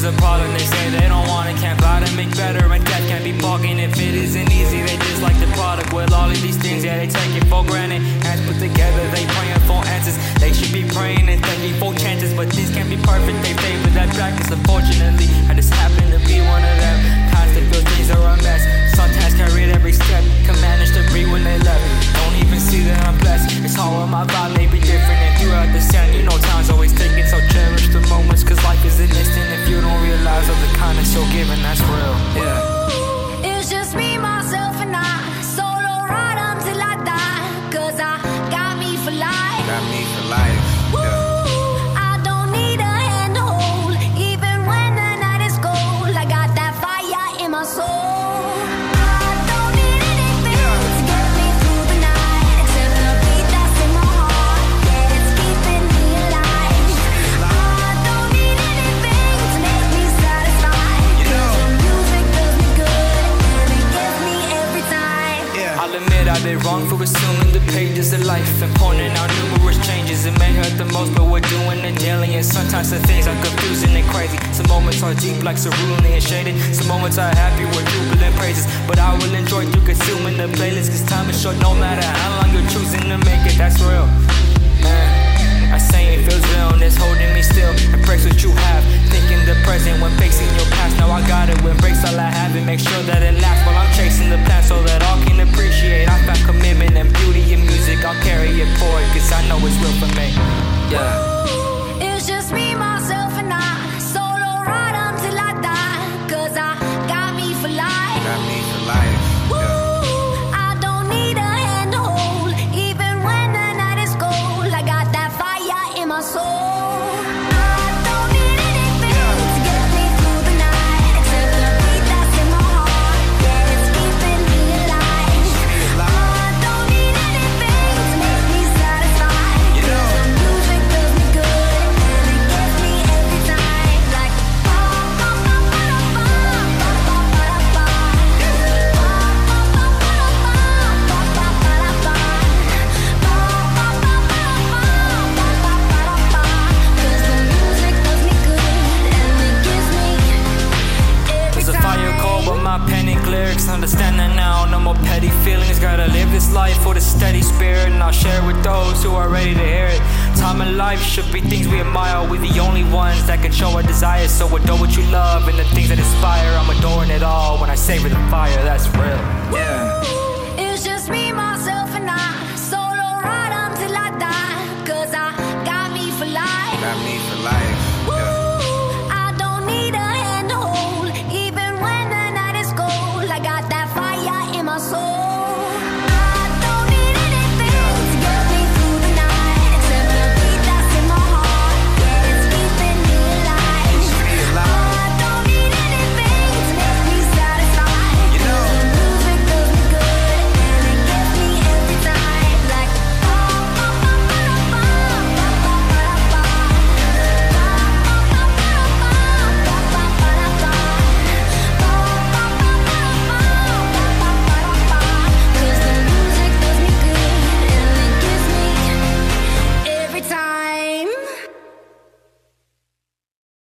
is a problem. They say they don't want it, can't buy to make better, and death can't be bargained. If it isn't easy, they dislike the product. With all of these things, yeah, they take it for granted. Hands put together, they praying for answers. They should be praying and thanking for chances, but things can't be perfect. They favor that practice. Unfortunately, I just happen to be one of them. Constant feel things are a mess. Sometimes can't read every step. Can manage to breathe when they left. Don't even see that I'm blessed. It's all on my vibe may be different, and throughout the sound, you know time's always taking. So cherish the moments, cause life is an instant. If you don't realize of the kindness you're giving, that's real. Yeah. It's just me, myself, and I. Solo ride until I die. Cause I got me for life. Got me for life. Yeah. I don't need a hand to hold. Even when the night is cold, I got that fire in my soul. I've been wrong for assuming the pages of life and pointing out numerous changes. It may hurt the most, but we're doing it daily. And sometimes the things are confusing and crazy. Some moments are deep like cerulean and shaded. Some moments are happy with jubilant praises. But I will enjoy through consuming the playlist, cause time is short no matter how long you're choosing to make it. That's real, man. I say it feels real and it's holding me still. Embrace what you have, thinking the present when facing your past. Now I got it, embrace all I have and make sure that it lasts while I'm chasing the plan so that all can appreciate. I found commitment and beauty in music, I'll carry it forward cause I know it's real for me. Yeah. It's just me, myself, and I. Solo ride until I die. Cause I got me for life. Got me for life. Yeah. I don't need a hand to hold. Even when the night is cold, I got that fire in my soul. Understand that now, no more petty feelings. Gotta live this life with a steady spirit, and I'll share it with those who are ready to hear it. Time and life should be things we admire. We're the only ones that can show our desires. So adore what you love and the things that inspire. I'm adoring it all when I savor the fire, that's real. Yeah.